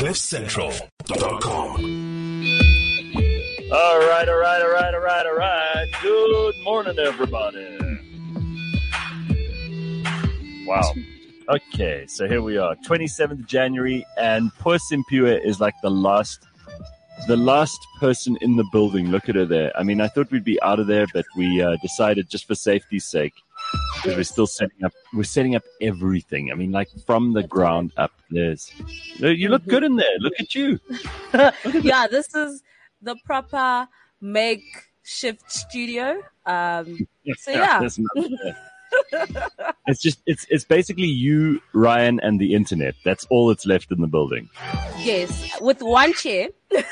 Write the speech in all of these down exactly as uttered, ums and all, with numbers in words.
cliff central dot com. All right, all right, all right, all right, all right. Good morning, everybody. Wow. Okay, so here we are, twenty-seventh of January, and poor Simpiwe is like the last, the last person in the building. Look at her there. I mean, I thought we'd be out of there, but we uh, decided just for safety's sake, because we're still setting up, we're setting up everything. I mean, like from the ground up. There's, you look good in there. Look at you. Look at yeah, this is the proper makeshift studio. Um, so yeah. There's nothing there. It's just it's it's basically you, Ryan, and the internet. That's all that's left in the building. Yes, with one chair.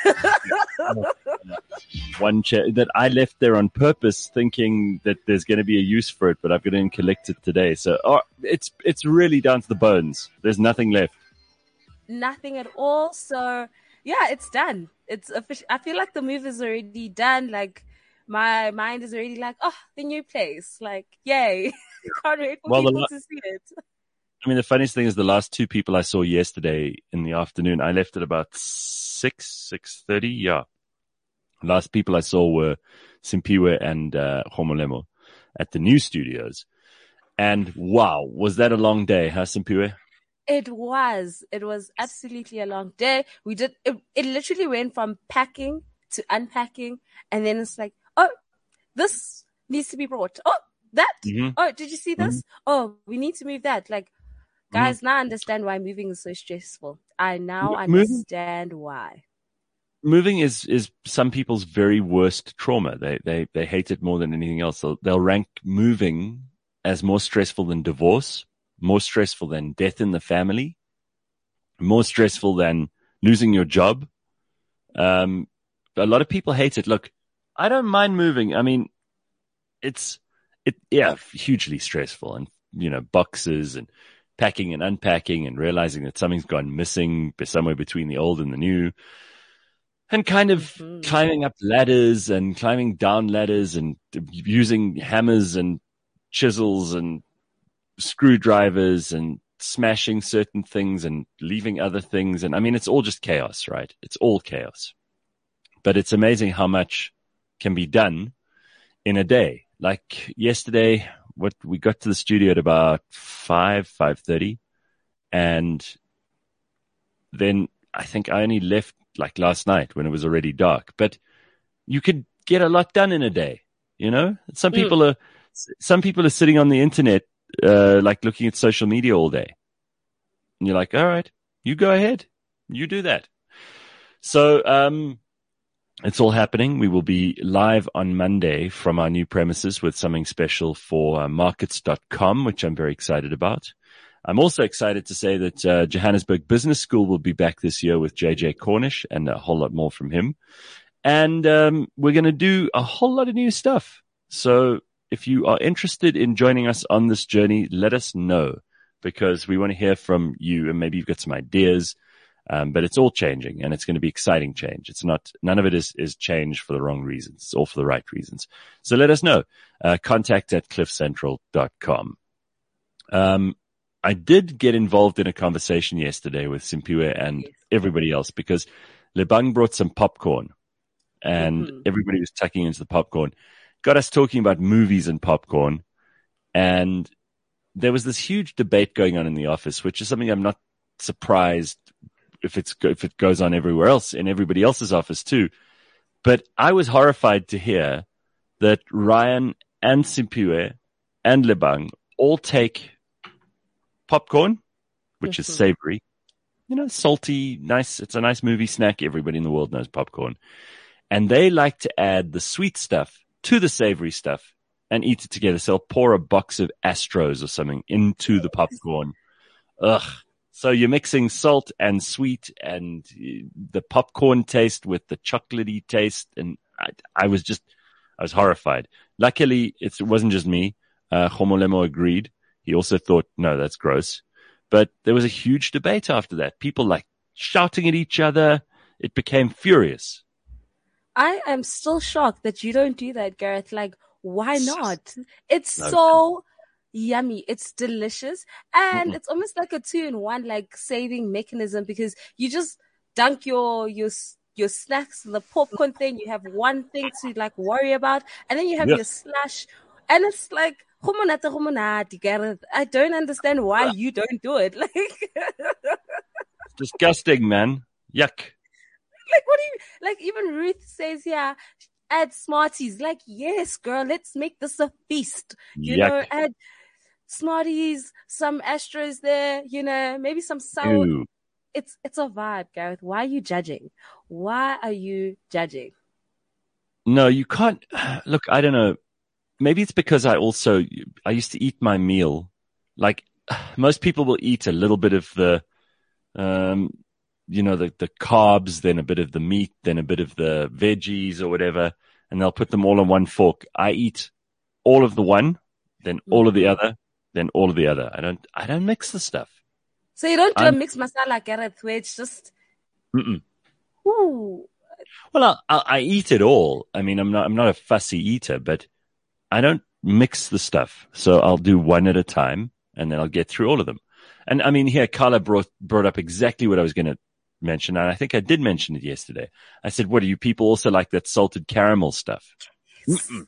One chair that I left there on purpose, thinking that there's going to be a use for it, but I've got to collect it today. So oh, it's it's really down to the bones. There's nothing left. Nothing at all. So yeah, it's done. It's official. I feel like the move is already done. Like my mind is already like, oh, the new place. Like, yay. Can't wait for well, people la- to see it. I mean, the funniest thing is the last two people I saw yesterday in the afternoon, I left at about six, six thirty. Yeah. Last people I saw were Simpiwe and uh, Homolemo at the new studios. And wow, was that a long day, huh, Simpiwe? It was. It was absolutely a long day. We did, it, it literally went from packing to unpacking. And then it's like, oh, this needs to be brought. Oh, that. Mm-hmm. Oh, did you see this? Mm-hmm. Oh, we need to move that. Like, guys, mm-hmm. now I understand why moving is so stressful. I now moving, understand why. Moving is, is some people's very worst trauma. They, they, they hate it more than anything else. They'll, they'll rank moving as more stressful than divorce, more stressful than death in the family, more stressful than losing your job. Um, a lot of people hate it. Look, I don't mind moving. I mean, it's, it, yeah, hugely stressful, and, you know, boxes and packing and unpacking and realizing that something's gone missing somewhere between the old and the new, and kind of mm-hmm. climbing up ladders and climbing down ladders and using hammers and chisels and screwdrivers and smashing certain things and leaving other things. And I mean, it's all just chaos, right? It's all chaos, but it's amazing how much can be done in a day. Like yesterday, what we got to the studio at about five, five thirty, and then I think I only left like last night when it was already dark. But you could get a lot done in a day, you know. Some people mm. are, some people are sitting on the internet, uh, like looking at social media all day, and you're like, all right, you go ahead, you do that. So, um. It's all happening. We will be live on Monday from our new premises with something special for uh, markets dot com, which I'm very excited about. I'm also excited to say that uh, Johannesburg Business School will be back this year with J J Cornish, and a whole lot more from him. And um, we're going to do a whole lot of new stuff. So if you are interested in joining us on this journey, let us know, because we want to hear from you, and maybe you've got some ideas. Um, but it's all changing, and it's going to be exciting change. It's not, none of it is, is change for the wrong reasons. It's all for the right reasons. So let us know. Uh, contact at cliff central dot com. Um, I did get involved in a conversation yesterday with Simpiwe and everybody else, because Lebang brought some popcorn, and mm-hmm. everybody was tucking into the popcorn. Got us talking about movies and popcorn. And there was this huge debate going on in the office, which is something I'm not surprised if it's if it goes on everywhere else, in everybody else's office too. But I was horrified to hear that Ryan and Simpiwe and Lebang all take popcorn, which mm-hmm. is savory, you know, salty, nice. It's a nice movie snack. Everybody in the world knows popcorn. And they like to add the sweet stuff to the savory stuff and eat it together. So they'll pour a box of Astros or something into the popcorn. Ugh. So you're mixing salt and sweet and the popcorn taste with the chocolatey taste. And I, I was just, I was horrified. Luckily, it's, it wasn't just me. Uh, Homolemo agreed. He also thought, no, that's gross. But there was a huge debate after that. People like shouting at each other. It became furious. I am still shocked that you don't do that, Gareth. Like, why not? It's no. so yummy. It's delicious. And Mm-mm. it's almost like a two in one, like saving mechanism, because you just dunk your your your snacks, the popcorn thing. You have one thing to like worry about, and then you have Yes. your slush, and it's like "Humonate, humonate," Gareth. I don't understand why you don't do it. Like, It's disgusting, man. Yuck. like what do you like? Even Ruth says, "Yeah, add Smarties." Like, yes, girl, let's make this a feast. You Yuck. know, add Smarties, some Astros there. You know, maybe some sour. Ew. It's it's a vibe, Gareth. Why are you judging? Why are you judging? No, you can't. Look, I don't know. Maybe it's because I also, I used to eat my meal. Like most people will eat a little bit of the, um, you know, the, the carbs, then a bit of the meat, then a bit of the veggies or whatever, and they'll put them all on one fork. I eat all of the one, then all of the other, then all of the other. I don't, I don't mix the stuff. So you don't do I'm- a mixed masala, Gareth, where it's just, Mm-mm. ooh. Well, I, I, I eat it all. I mean, I'm not, I'm not a fussy eater, but I don't mix the stuff. So I'll do one at a time and then I'll get through all of them. And I mean, here, Carla brought, brought up exactly what I was going to mention. And I think I did mention it yesterday. I said, what do you people also like that salted caramel stuff? Mm-mm.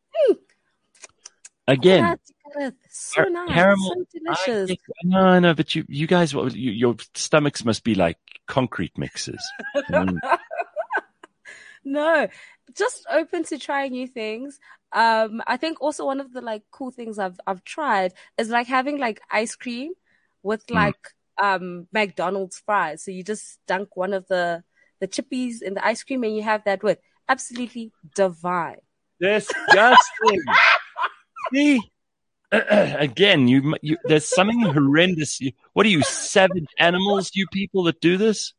Again, Gareth, Gareth, so car- nice, caramel- so delicious. I, no, no, but you, you guys, you, your stomachs must be like concrete mixers. I mean, No, just open to trying new things. Um, I think also one of the like cool things I've I've tried is like having like ice cream with like um McDonald's fries. So you just dunk one of the the chippies in the ice cream and you have that with absolutely divine. disgusting. See? Again, you, you, there's something horrendous. You, what are you, savage animals, you people that do this?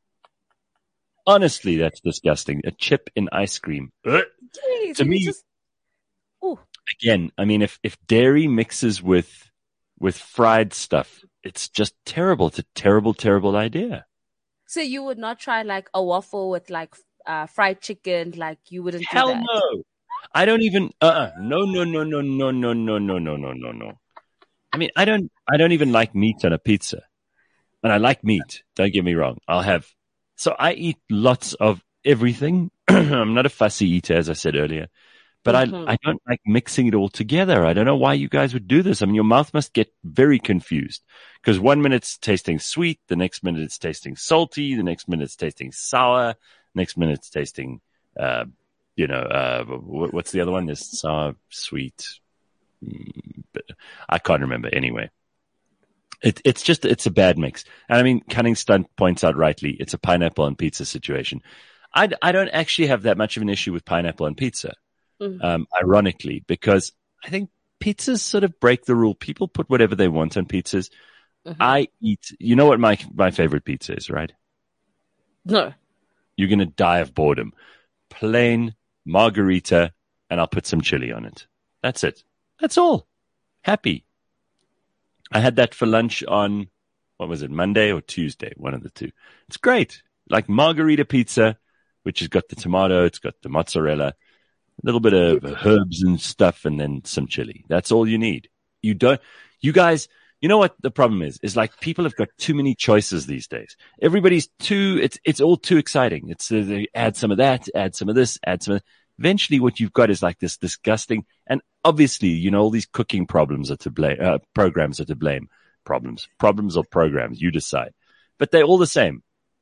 Honestly, that's disgusting. A chip in ice cream. Ugh. Jeez, To you me- just, ooh. Again, I mean, if, if dairy mixes with, with fried stuff, it's just terrible. It's a terrible, terrible idea. So you would not try like a waffle with like uh, fried chicken, like you wouldn't Hell do that. no. I don't even, uh-uh. No, no, no, no, no, no, no, no, no, no, no, no. I mean, I don't, I don't even like meat on a pizza. And I like meat. Don't get me wrong. I'll have, so I eat lots of everything. I'm not a fussy eater, as I said earlier, but Mhm. I, I don't like mixing it all together. I don't know why you guys would do this. I mean, your mouth must get very confused because one minute it's tasting sweet. The next minute it's tasting salty. The next minute it's tasting sour. Next minute it's tasting, uh, you know, uh, what, what's the other one? There's sour, sweet. Mm, but I can't remember anyway. It, it's just, it's a bad mix. And I mean, Cunning Stunt points out rightly, it's a pineapple on pizza situation. I, I don't actually have that much of an issue with pineapple on pizza, Mhm. um, ironically, because I think pizzas sort of break the rule. People put whatever they want on pizzas. Mhm. I eat, you know what my, my favorite pizza is, right? No. You're going to die of boredom. Plain margarita, and I'll put some chili on it. That's it. That's all. Happy. I had that for lunch on, what was it, Monday or Tuesday? One of the two. It's great. Like margarita pizza, which has got the tomato, it's got the mozzarella, a little bit of herbs and stuff, and then some chili. That's all you need. You don't, you guys, you know what the problem is? Is like people have got too many choices these days. Everybody's too, it's, it's all too exciting. It's, uh, they add some of that, add some of this, add some of that. Eventually what you've got is like this disgusting, and obviously, you know, all these cooking problems are to blame, uh, programs are to blame. Problems, problems or programs, you decide. But they're all the same.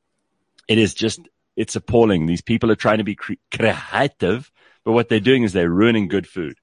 It is just, it's appalling. These people are trying to be cre- creative, but what they're doing is they're ruining good food.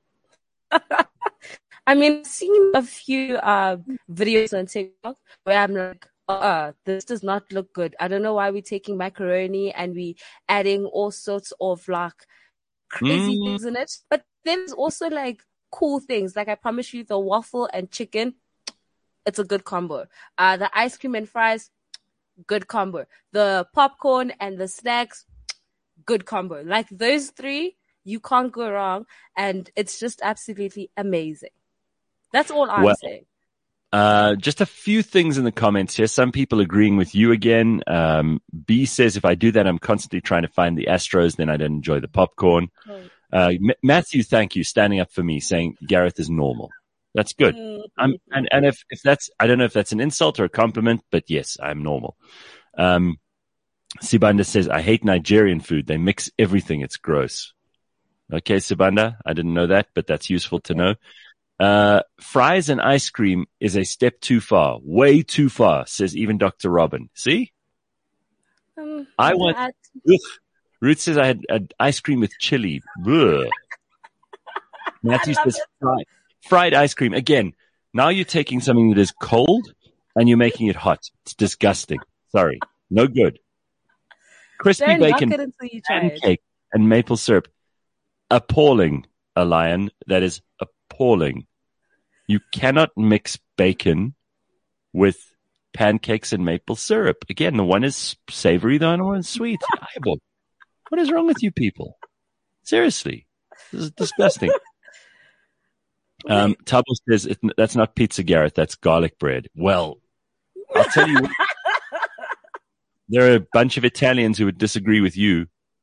I mean, I've seen a few uh, videos on TikTok where I'm like, uh, this does not look good. I don't know why we're taking macaroni and we adding all sorts of like crazy Mm. things in it. But there's also like cool things. Like I promise you, the waffle and chicken, it's a good combo. Uh, the ice cream and fries, good combo. The popcorn and the snacks, good combo. Like those three, you can't go wrong. And it's just absolutely amazing. That's all I'm Well, saying. Uh, just a few things in the comments here. Some people agreeing with you again. Um, B says, if I do that, I'm constantly trying to find the Astros, then I don't enjoy the popcorn. Oh. Uh, M- Matthew, thank you, standing up for me, saying Gareth is normal. That's good. I'm, and, and if, if that's, I don't know if that's an insult or a compliment, but yes, I'm normal. Um, Sibanda says, I hate Nigerian food. They mix everything. It's gross. Okay, Sibanda, I didn't know that, but that's useful to know. Uh, fries and ice cream is a step too far. Way too far, says even Doctor Robin. See? Um, I want... that- Ugh. Ruth says I had, had ice cream with chili. Ugh. Matthew love says fried, fried ice cream. Again, now you're taking something that is cold and you're making it hot. It's disgusting. Sorry. No good. Crispy Don't knock bacon, it until you try it. pancake, and maple syrup. Appalling, a lion. That is appalling. You cannot mix bacon with pancakes and maple syrup. Again, the one is savory, the other one is sweet. Eyeball. What is wrong with you people? Seriously. This is disgusting. Um, Tabo says, it, that's not pizza, Gareth. That's garlic bread. Well, I'll tell you what, there are a bunch of Italians who would disagree with you.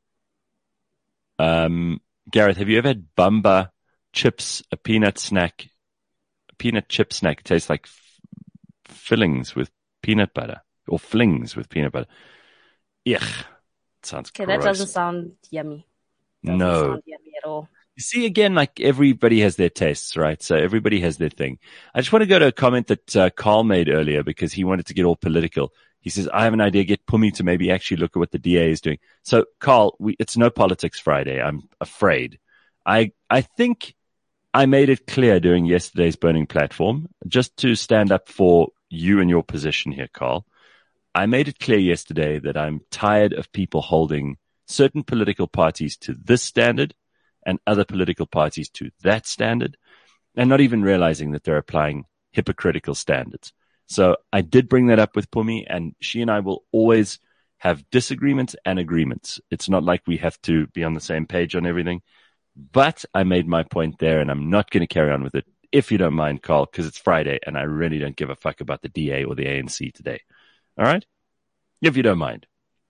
Um, Gareth, have you ever had Bamba chips, a peanut snack, a peanut chip snack? It tastes like f- fillings with peanut butter or flings with peanut butter. Yuck. It sounds Okay, gross. that doesn't sound yummy. Doesn't No. sound yummy at all. You see, again, like everybody has their tastes, right? So everybody has their thing. I just want to go to a comment that uh, Carl made earlier because he wanted to get all political. He says, I have an idea, get Pumi to maybe actually look at what the D A is doing. So, Carl, we, it's no politics Friday, I'm afraid. I I think I made it clear during yesterday's Burning Platform, just to stand up for you and your position here, Carl. I made it clear yesterday that I'm tired of people holding certain political parties to this standard and other political parties to that standard, and not even realizing that they're applying hypocritical standards. So I did bring that up with Pumi, and she and I will always have disagreements and agreements. It's not like we have to be on the same page on everything. But I made my point there, and I'm not going to carry on with it, if you don't mind, Carl, because it's Friday, and I really don't give a fuck about the D A or the A N C today. All right? If you don't mind.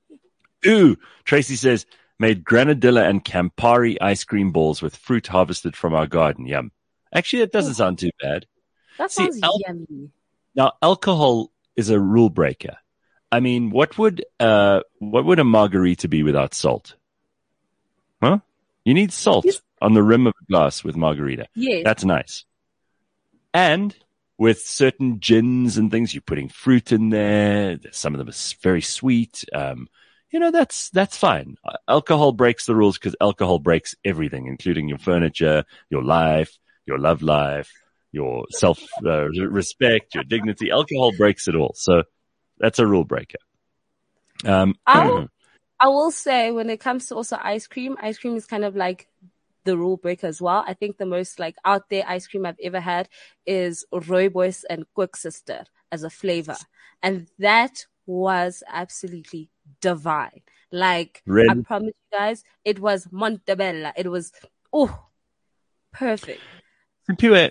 Ooh, Tracy says, made granadilla and Campari ice cream balls with fruit harvested from our garden. Yum. Actually, that doesn't sound too bad. That See, sounds al- yummy. Now, alcohol is a rule breaker. I mean, what would uh, what would a margarita be without salt? Huh? You need salt Yes. on the rim of a glass with margarita. Yes. That's nice. And with certain gins and things, you're putting fruit in there. Some of them are very sweet. Um, you know, that's that's fine. Alcohol breaks the rules because alcohol breaks everything, including your furniture, your life, your love life, your self-respect, uh, your dignity. Alcohol breaks it all. So that's a rule breaker. Um, I'll, I will say when it comes to also ice cream, ice cream is kind of like the rule breaker as well. I think the most like out there ice cream I've ever had is Rooibos and Quick Sister as a flavor. And that was absolutely divine. Like, Really? I promise you guys, it was Montebello. It was, oh, perfect. Pure.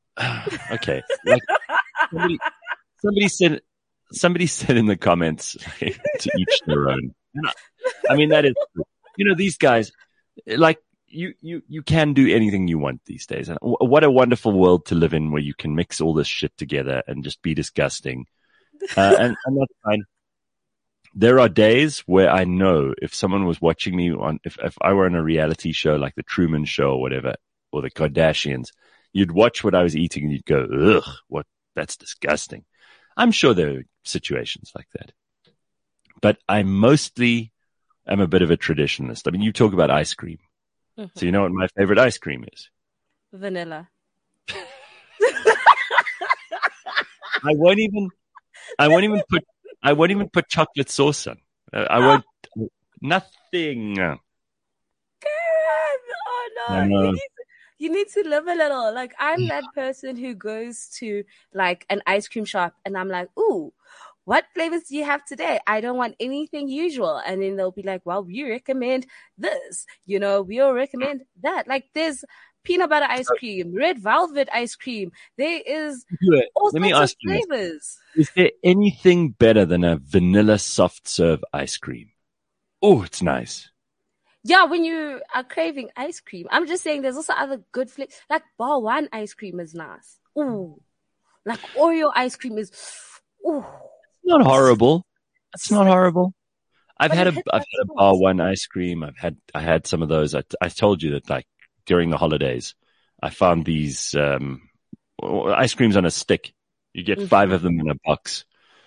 Okay. Like, somebody, somebody said, somebody said in the comments, to each their own. I mean, that is, you know, these guys, like, you, you, you can do anything you want these days. And what a wonderful world to live in where you can mix all this shit together and just be disgusting. Uh, and, and that's fine. There are days where I know if someone was watching me on, if, if I were on a reality show like the Truman Show or whatever, or the Kardashians, you'd watch what I was eating and you'd go, ugh, what, that's disgusting. I'm sure there are situations like that. But I mostly am a bit of a traditionalist. I mean, you talk about ice cream. Mm-hmm. So you know what my favorite ice cream is? Vanilla. I won't even, I won't even put, I won't even put chocolate sauce on. Uh, I won't, nothing. Karen! Oh no. I know. You need to, you need to live a little. Like, I'm that person who goes to like an ice cream shop and I'm like, ooh, what flavors do you have today? I don't want anything usual. And then they'll be like, well, we recommend this. You know, we'll recommend that. Like, there's peanut butter ice cream, red velvet ice cream. There is all Let me sorts ask of you this. flavors. Is there anything better than a vanilla soft serve ice cream? Oh, it's nice. Yeah, when you are craving ice cream. I'm just saying there's also other good flavors. Like bar one ice cream is nice. Ooh. Like Oreo ice cream is, ooh. It's not horrible. It's not horrible. I've But had it a hits I've that had a spot. bar one ice cream. I've had I had some of those. I, I told you that like during the holidays, I found these um, ice creams on a stick. You get five Mm-hmm. of them in a box,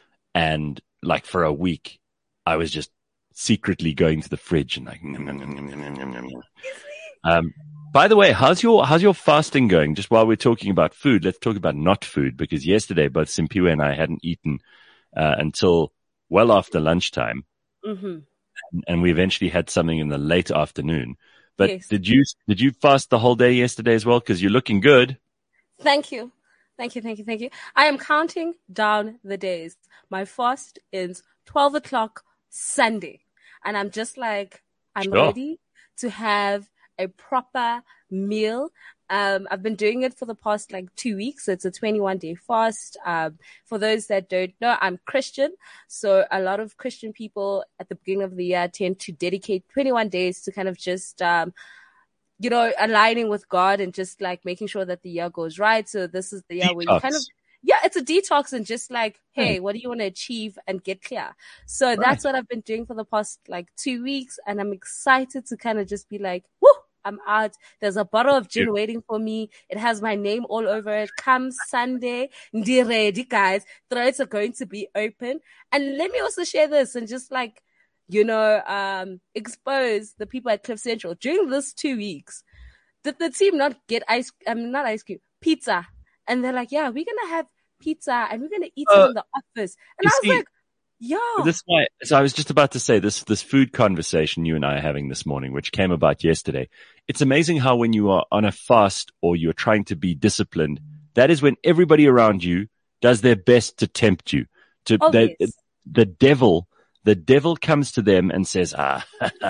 and like for a week, I was just secretly going to the fridge and like. Nom, nom, nom, nom, nom, nom, nom, nom. Um, by the way, how's your how's your fasting going? Just while we're talking about food, let's talk about not food, because yesterday both Simpiwe and I hadn't eaten uh, until well after lunchtime. Mm-hmm. And we eventually had something in the late afternoon. But Yes. did you did you fast the whole day yesterday as well? Because you're looking good. Thank you. Thank you, thank you, thank you. I am counting down the days. My fast ends twelve o'clock Sunday. And I'm just like, I'm Sure. ready to have a proper meal. Um, I've been doing it for the past like two weeks. So it's a twenty-one day fast. Um, for those that don't know, I'm Christian. So a lot of Christian people at the beginning of the year tend to dedicate twenty-one days to kind of just, um, you know, aligning with God and just like making sure that the year goes right. So this is the year where you kind of, Detox. yeah, it's a detox and just like, hey, Hey. what do you want to achieve and get clear? So Right. that's what I've been doing for the past like two weeks. And I'm excited to kind of just be like, whoo, I'm out. There's a bottle of gin You- waiting for me. It has my name all over it. Come Sunday, ndi ready, guys. Throats are going to be open. And let me also share this and just like, you know, um, expose the people at Cliff Central during this two weeks. Did the team not get ice? I mean, not ice cream, pizza. And they're like, yeah, we're going to have pizza and we're going to eat it Uh, in the office. And you I was see, like, yeah. this why. So I was just about to say this this food conversation you and I are having this morning, which came about yesterday. It's amazing how when you are on a fast or you're trying to be disciplined, that is when everybody around you does their best to tempt you. To they, Obvious. the devil, the devil comes to them and says, "Ah,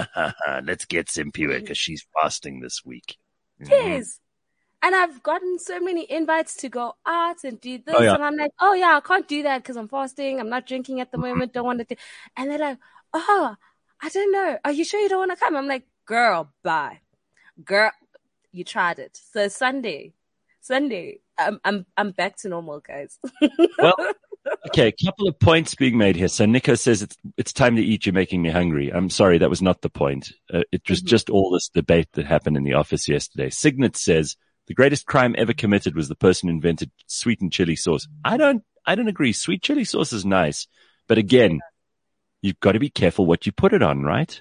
let's get Simpiwe because she's fasting this week." Yes. And I've gotten so many invites to go out and do this. Oh, yeah. And I'm like, oh, yeah, I can't do that because I'm fasting. I'm not drinking at the moment. Don't want to. Do-. And they're like, oh, I don't know. Are you sure you don't want to come? I'm like, girl, bye. Girl, you tried it. So Sunday, Sunday, I'm, I'm, I'm back to normal, guys. Well, okay, a couple of points being made here. So Nico says it's it's time to eat. You're making me hungry. I'm sorry, that was not the point. Uh, it was Mhm. just all this debate that happened in the office yesterday. Signet says the greatest crime ever committed was the person who invented sweetened chili sauce. I don't I don't agree. Sweet chili sauce is nice, but again, you've got to be careful what you put it on, right?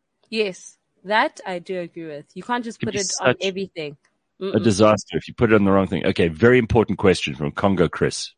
Yes, that I do agree with. You can't just Could put be it on such everything. A Mm-mm. disaster if you put it on the wrong thing. Okay, very important question from Congo Chris.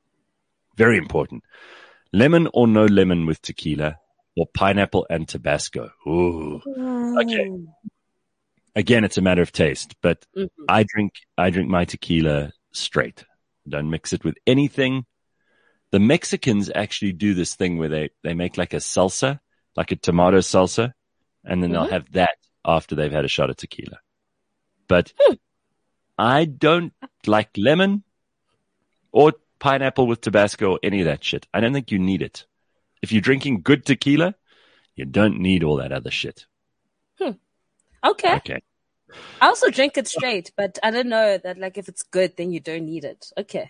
Very important. Lemon or no lemon with tequila, or pineapple and Tabasco? Ooh. Okay. Mm. Again, it's a matter of taste, but Mhm. I drink I drink my tequila straight. Don't mix it with anything. The Mexicans actually do this thing where they, they make like a salsa, like a tomato salsa, and then they'll Mhm. have that after they've had a shot of tequila. But Hmm. I don't like lemon or pineapple with Tabasco or any of that shit. I don't think you need it. If you're drinking good tequila, you don't need all that other shit. Okay. Okay. I also drink it straight, but I don't know that like if it's good, then you don't need it. Okay.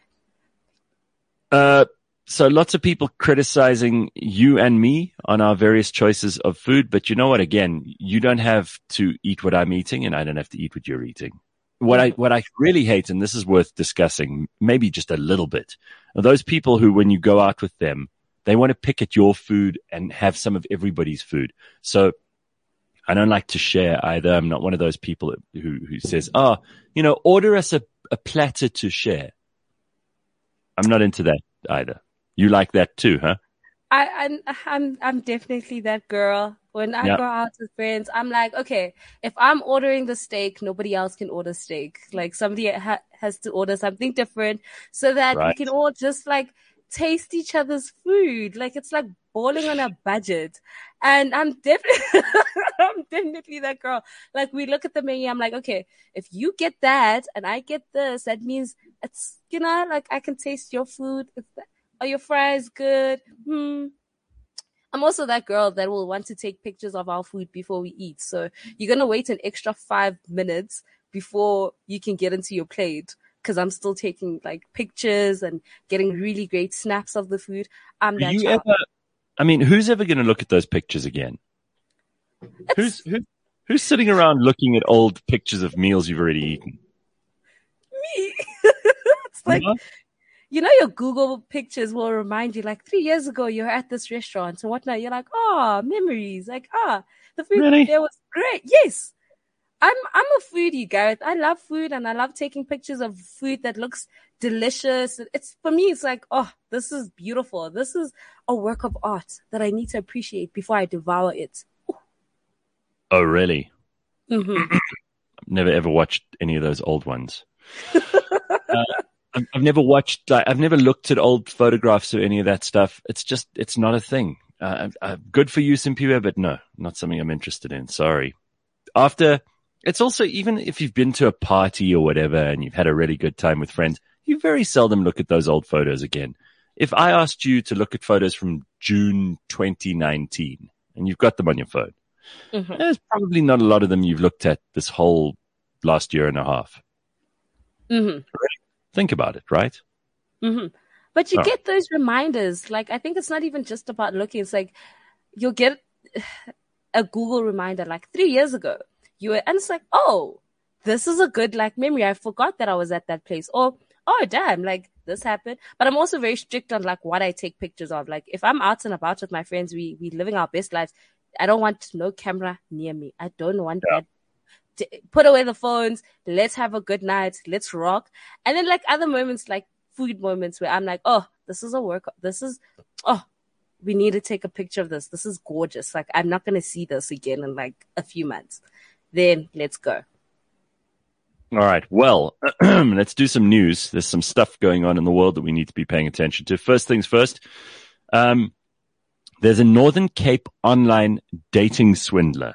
Uh, so lots of people criticizing you and me on our various choices of food, but you know what? Again, you don't have to eat what I'm eating, and I don't have to eat what you're eating. What I what I really hate, and this is worth discussing, maybe just a little bit, are those people who, when you go out with them, they want to pick at your food and have some of everybody's food. So I don't like to share either. I'm not one of those people who who says, "Oh, you know, order us a, a platter to share." I'm not into that either. You like that too, huh? I, I'm, I'm, I'm definitely that girl. When I Yeah. go out with friends, I'm like, okay, if I'm ordering the steak, nobody else can order steak. Like somebody ha- has to order something different so that we Right. can all just like taste each other's food. Like it's like balling on a budget. And I'm definitely, I'm definitely that girl. Like we look at the menu, I'm like, okay, if you get that and I get this, that means it's, you know, like I can taste your food. If that, are your fries good? Hmm. I'm also that girl that will want to take pictures of our food before we eat. So you're going to wait an extra five minutes before you can get into your plate because I'm still taking like pictures and getting really great snaps of the food. I'm Are that you child. ever I mean, who's ever going to look at those pictures again? Who's who, who's sitting around looking at old pictures of meals you've already eaten? Me. It's like, Yeah. you know, your Google pictures will remind you, like, three years ago, you were at this restaurant and whatnot. You're like, oh, memories. Like, ah, the food Really? there was great. Yes. I'm I'm a foodie, Gareth. I love food and I love taking pictures of food that looks delicious. It's for me, it's like, oh, this is beautiful. This is a work of art that I need to appreciate before I devour it. Oh, really? Mm-hmm. I've never ever watched any of those old ones. uh, I've, I've never watched, like, I've never looked at old photographs or any of that stuff. It's just, it's not a thing. Uh, uh, good for you, Simpiwe, but no, not something I'm interested in. Sorry. After, it's also, even if you've been to a party or whatever and you've had a really good time with friends, you very seldom look at those old photos again. If I asked you to look at photos from June twenty nineteen and you've got them on your phone, Mm-hmm. there's probably not a lot of them you've looked at this whole last year and a half. Mm-hmm. Think about it, right? Mm-hmm. But you Oh. get those reminders. Like, I think it's not even just about looking. It's like you'll get a Google reminder like three years ago. You were, and it's like, oh, this is a good like memory. I forgot that I was at that place. Or, oh, damn, like this happened. But I'm also very strict on like what I take pictures of. Like if I'm out and about with my friends, we we living our best lives. I don't want no camera near me. I don't want Yeah. that. T- Put away the phones. Let's have a good night. Let's rock. And then like other moments, like food moments where I'm like, oh, this is a work. This is, oh, we need to take a picture of this. This is gorgeous. Like I'm not going to see this again in like a few months. Then let's go. All right. Well, let's do some news. There's some stuff going on in the world that we need to be paying attention to. First things first. Um, there's a Northern Cape online dating swindler,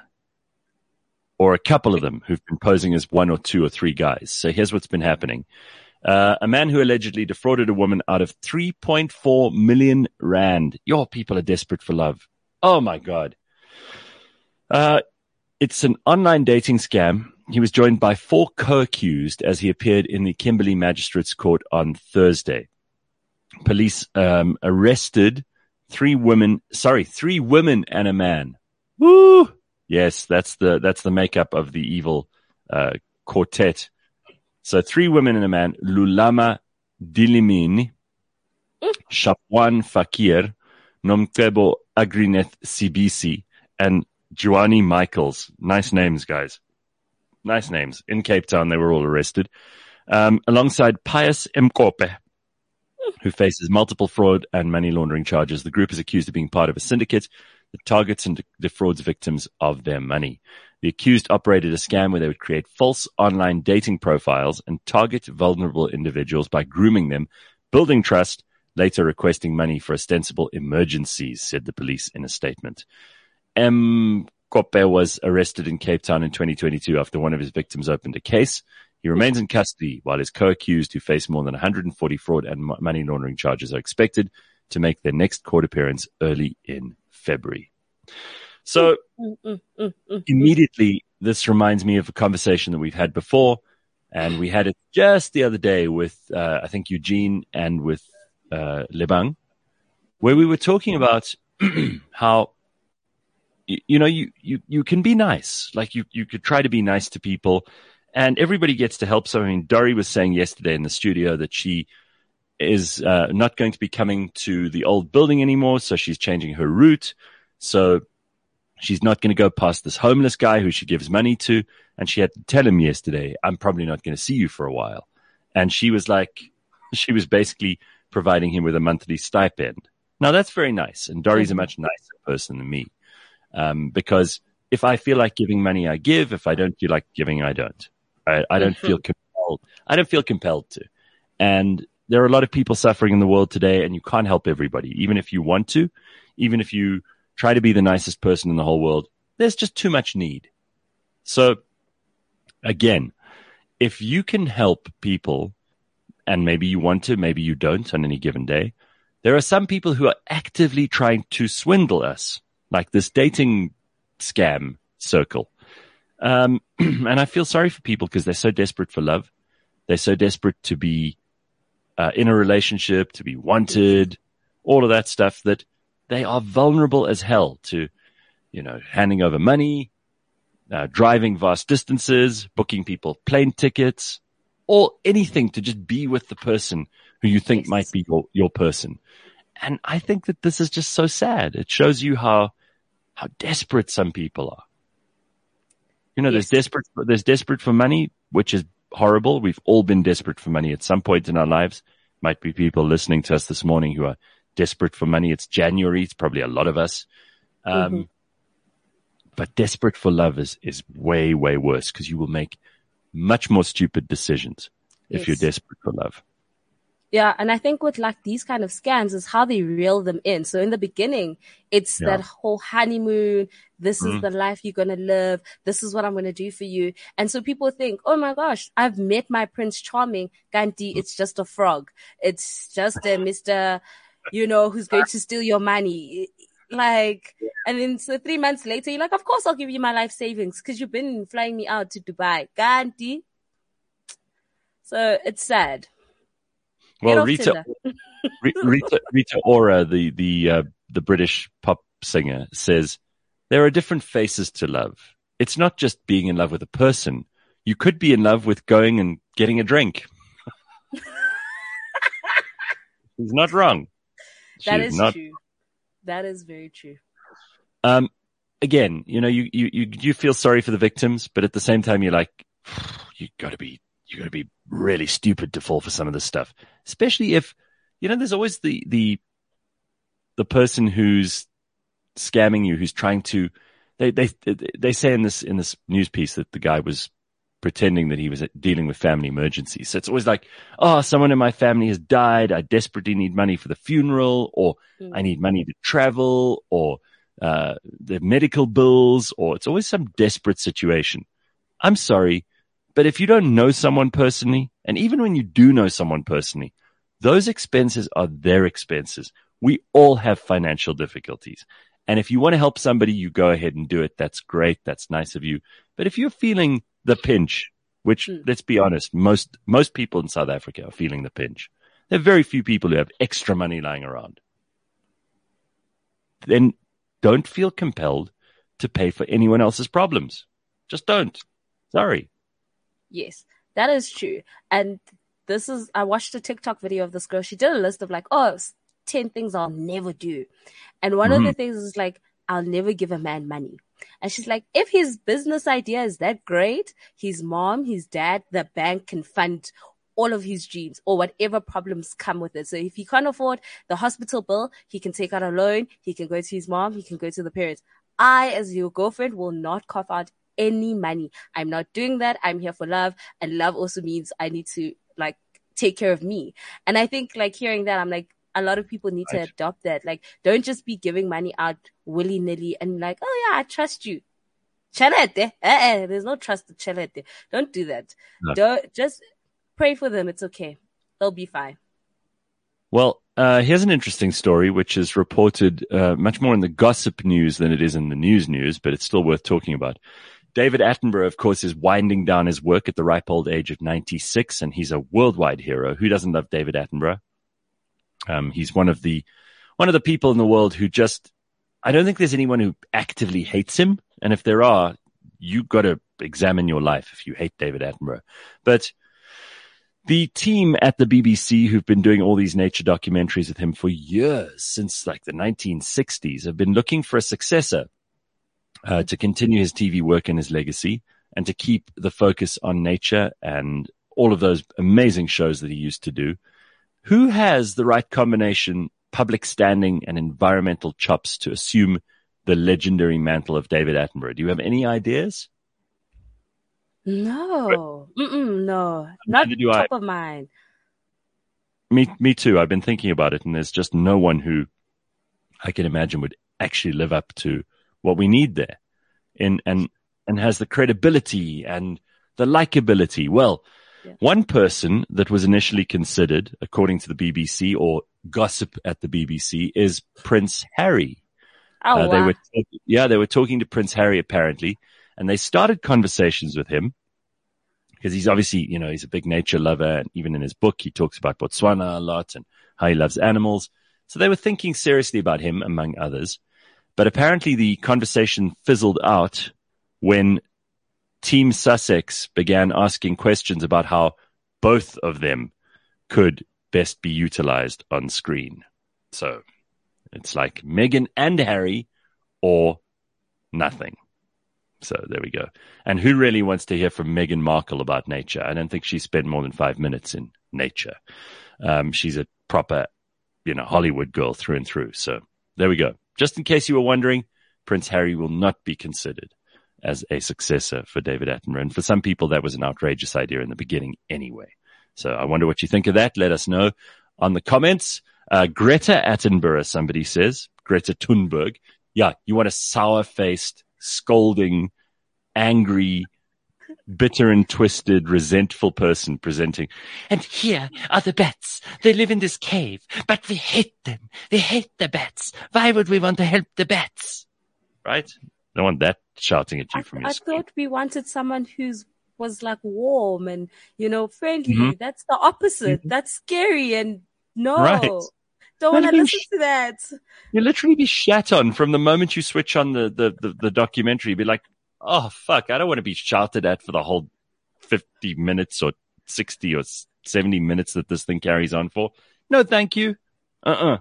or a couple of them who've been posing as one or two or three guys. So here's what's been happening. Uh, a man who allegedly defrauded a woman out of three point four million rand. Your people are desperate for love. Oh my God. Uh, it's an online dating scam. He was joined by four co-accused as he appeared in the Kimberley Magistrates Court on Thursday. Police um, arrested three women, sorry, three women and a man. Woo! Yes, that's the that's the makeup of the evil uh, quartet. So three women and a man: Lulama Dilimini, Shapwan Fakir, Nomtebo Agrineth Sibisi, and Joanie Michaels. Nice names, guys. Nice names. In Cape Town, they were all arrested, um, alongside Pius Mkope, who faces multiple fraud and money laundering charges. The group is accused of being part of a syndicate that targets and defrauds victims of their money. The accused operated a scam where they would create false online dating profiles and target vulnerable individuals by grooming them, building trust, later requesting money for ostensible emergencies, said the police in a statement. M. Kope was arrested in Cape Town in twenty twenty-two after one of his victims opened a case. He remains in custody while his co-accused, who face more than one hundred forty fraud and money laundering charges, are expected to make their next court appearance early in February. So Mm, mm, mm, mm. immediately, this reminds me of a conversation that we've had before, and we had it just the other day with, uh, I think, Eugene and with uh, Lebang, where we were talking about how, you, you know, you, you, you can be nice. Like you, you could try to be nice to people, and everybody gets to help. So, I mean, Dori was saying yesterday in the studio that she is uh, not going to be coming to the old building anymore, so she's changing her route. So she's not going to go past this homeless guy who she gives money to. And she had to tell him yesterday, I'm probably not going to see you for a while. And she was like, she was basically providing him with a monthly stipend. Now, that's very nice. And Dori's a much nicer person than me. Um, because if I feel like giving money, I give. If I don't feel like giving, I don't. I, I don't feel compelled. I don't feel compelled to. And there are a lot of people suffering in the world today, and you can't help everybody. Even if you want to, even if you try to be the nicest person in the whole world, there's just too much need. So again, if you can help people, and maybe you want to, maybe you don't on any given day, there are some people who are actively trying to swindle us, like this dating scam circle. Um, and I feel sorry for people because they're so desperate for love. They're so desperate to be uh, in a relationship, to be wanted, all of that stuff that they are vulnerable as hell to, you know, handing over money, uh, driving vast distances, booking people plane tickets, or anything to just be with the person who you think Yes. might be your, your person. And I think that this is just so sad. It shows you how, how desperate some people are. You know, Yes. there's desperate, there's desperate for money, which is horrible. We've all been desperate for money at some point in our lives. Might be people listening to us this morning who are desperate for money. It's January. It's probably a lot of us. Um, Mm-hmm. But desperate for love is, is way, way worse because you will make much more stupid decisions if Yes. you're desperate for love. Yeah, and I think with like these kind of scams is how they reel them in. So in the beginning, it's Yeah. that whole honeymoon. This is Mhm. the life you're going to live. This is what I'm going to do for you. And so people think, oh my gosh, I've met my Prince Charming. Gandhi, it's just a frog. It's just a Mister, you know, who's going to steal your money. Like, and then so three months later, you're like, of course I'll give you my life savings because you've been flying me out to Dubai. Gandhi. So it's sad. Get Well, off Rita, Tinder. Re- Rita, Rita Ora, the, the, uh, the British pop singer says, there are different faces to love. It's not just being in love with a person. You could be in love with going and getting a drink. She's not wrong. She That is is not. true. That is very true. Um, again, you know, you, you, you, you feel sorry for the victims, but at the same time, you're like, you gotta be, you gotta be really stupid to fall for some of this stuff. Especially if, you know, there's always the, the, the person who's scamming you, who's trying to, they, they, they say in this, in this news piece that the guy was pretending that he was dealing with family emergencies. So it's always like, oh, someone in my family has died. I desperately need money for the funeral, or Mm. I need money to travel, or uh, the medical bills, or it's always some desperate situation. I'm sorry, but if you don't know someone personally, and even when you do know someone personally, those expenses are their expenses. We all have financial difficulties. And if you want to help somebody, you go ahead and do it. That's great. That's nice of you. But if you're feeling the pinch, which, Mm. let's be honest, most, most people in South Africa are feeling the pinch. There are very few people who have extra money lying around. Then don't feel compelled to pay for anyone else's problems. Just don't. Sorry. Yes, that is true. And this is, I watched a TikTok video of this girl. She did a list of like, oh, ten things I'll never do. And one Mhm. of the things is like, I'll never give a man money. And she's like, if his business idea is that great, his mom, his dad, the bank can fund all of his dreams or whatever problems come with it. So if he can't afford the hospital bill, he can take out a loan. He can go to his mom. He can go to the parents. I, as your girlfriend, will not cough out any money. I'm not doing that. I'm here for love. And love also means I need to like take care of me. And I think like hearing that, I'm like, a lot of people need to Right. adopt that. Like, don't just be giving money out willy nilly and like, oh yeah, I trust you. Chalete. Eh, eh, there's no trust to chalete. Don't do that. No. Don't just pray for them. It's okay. They'll be fine. Well, uh, here's an interesting story, which is reported uh, much more in the gossip news than it is in the news news, but it's still worth talking about. David Attenborough, of course, is winding down his work at the ripe old age of ninety-six, and he's a worldwide hero. Who doesn't love David Attenborough? Um, he's one of the one of the people in the world who just, I don't think there's anyone who actively hates him. And if there are, you've got to examine your life if you hate David Attenborough. But the team at the B B C who've been doing all these nature documentaries with him for years, since like the nineteen sixties, have been looking for a successor uh, to continue his T V work and his legacy, and to keep the focus on nature and all of those amazing shows that he used to do. Who has the right combination, public standing and environmental chops to assume the legendary mantle of David Attenborough? Do you have any ideas? No. Mm-mm, no. Not Neither do I. top of mind. Me, me too. I've been thinking about it, and there's just no one who I can imagine would actually live up to what we need there, in and and has the credibility and the likability. Well, Yeah. one person that was initially considered, according to the B B C or gossip at the B B C, is Prince Harry. Oh, Uh, wow. they were, yeah, they were talking to Prince Harry apparently, and they started conversations with him because he's obviously, you know, he's a big nature lover, and even in his book he talks about Botswana a lot and how he loves animals. So they were thinking seriously about him, among others. But apparently the conversation fizzled out when Team Sussex began asking questions about how both of them could best be utilized on screen. So it's like Meghan and Harry or nothing. So there we go. And who really wants to hear from Meghan Markle about nature? I don't think she spent more than five minutes in nature. Um, she's a proper, you know, Hollywood girl through and through. So there we go. Just in case you were wondering, Prince Harry will not be considered as a successor for David Attenborough. And for some people, that was an outrageous idea in the beginning anyway. So I wonder what you think of that. Let us know on the comments. Uh, Greta Attenborough, somebody says. Greta Thunberg. Yeah, you want a sour-faced, scolding, angry, bitter and twisted, resentful person presenting. And here are the bats. They live in this cave, but we hate them. We hate the bats. Why would we want to help the bats? Right? I don't want that shouting at you I, from your I screen. thought we wanted someone who's was like warm and, you know, friendly. Mm-hmm. That's the opposite. Mm-hmm. That's scary. And no, Right. don't want to Maybe listen sh- to that. You literally be shat on from the moment you switch on the, the, the, the documentary. You'd be like, oh, fuck, I don't want to be shouted at for the whole fifty minutes or sixty or seventy minutes that this thing carries on for. No, thank you. Uh-uh.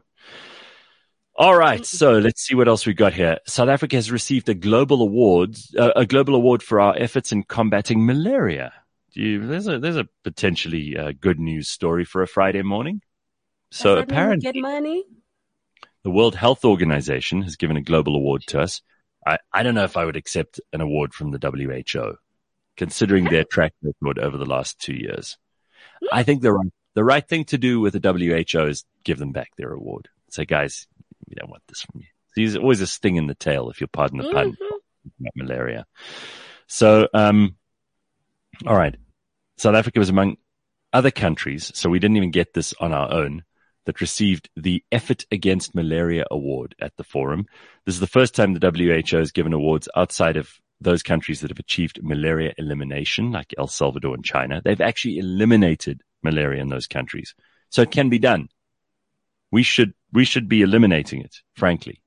All right, so let's see what else we got here. South Africa has received a global award, uh, a global award for our efforts in combating malaria. Do you, there's a there's a potentially uh, good news story for a Friday morning. So Does that mean we apparently, get money? the World Health Organization has given a global award to us. I, I don't know if I would accept an award from the W H O, considering their track record over the last two years. I think the right, the right thing to do with the W H O is give them back their award. Say, guys, we don't want this from you. So there's always a sting in the tail, if you'll pardon the pun, Mm-hmm. about malaria. So, um, all right. South Africa was among other countries, so we didn't even get this on our own, that received the Effort Against Malaria Award at the forum. This is the first time the W H O has given awards outside of those countries that have achieved malaria elimination, like El Salvador and China. They've actually eliminated malaria in those countries. So it can be done. We should, we should be eliminating it, frankly.